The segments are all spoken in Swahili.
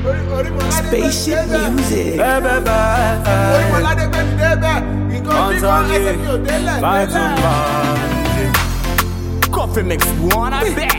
Spaceship music. Coffee mix one, I bet.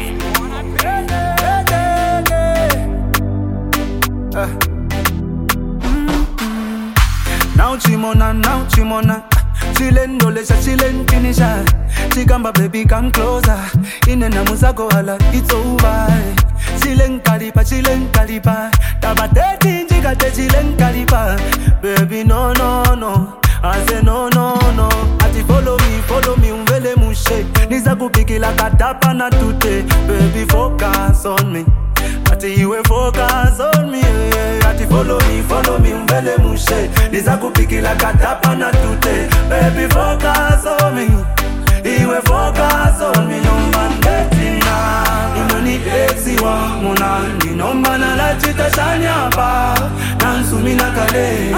Now Chimona Chilen dolesha, chilen finisha Chigamba baby come closer Inena musako hala, it's over Chilen kalipa Tabateti njigate chilen kalipa Baby no I say no Ati follow me umvele mushe Niza kupikila katapa na tute Baby focus on me Ati iwe focus on me Ati follow me umvele mushe Niza kupikila katapa na tute Baby focus on me Iwe focus on me Nomba ndetina Imani exi wa munandi Nomba na la chita shanyapa Nansumi na kale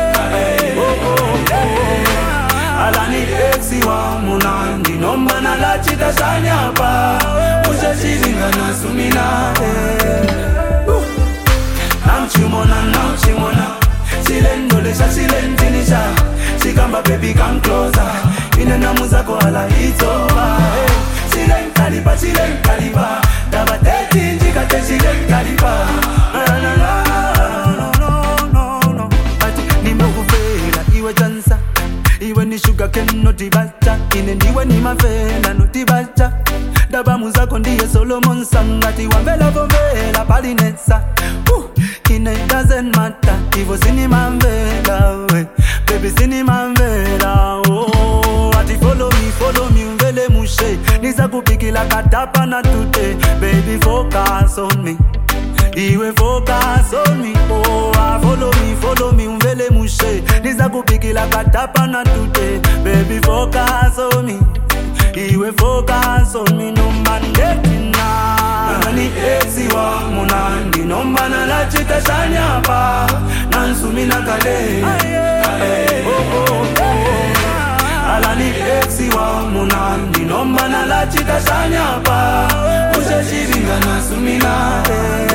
Alani exi wa munandi Nomba na la chita shanyapa Usha chilinga na sumina Now Chimona Chilen dolesha, chilen finisha Chikamba baby come closer Inena muzako hala it's over Chilen kalipa Tabateti njikate chilen kalipa No Ati nimekufela iwe chansa Iwe ni sugar cane no tibacha Ine niwe ni mafela no tibacha Daba muzako ndiye Solomon Sangati wambela vovela palinesa It doesn't matter Ivo sini mambela Baby sini mambela Ati follow me umvele mushe Nisa kupikila katapa na tute Baby focus on me Iwe focus on me follow me umvele mushe Nisa kupikila katapa na tute Baby focus on me Iwe focus on me Nomba ndetina Nani exi wa munandi Nomba na la chita shanyapa Nansumi na kale Alani exi wa munandi Nomba na la chita shanyapa Usha shiringa na sumina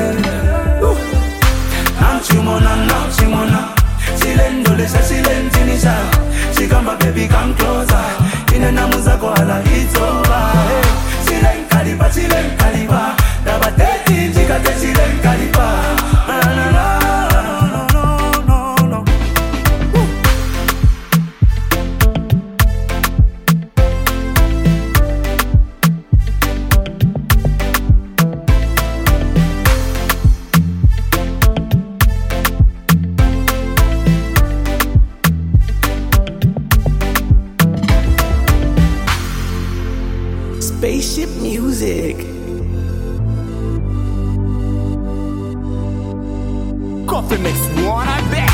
Now Chimona Chilen dolesha, chilen finisha Chikamba baby come closer Inena muzako hala it's over Chilen kalipa Tabateti njikate chilen kalipa No Spaceship music. Coffee mix one, I bet.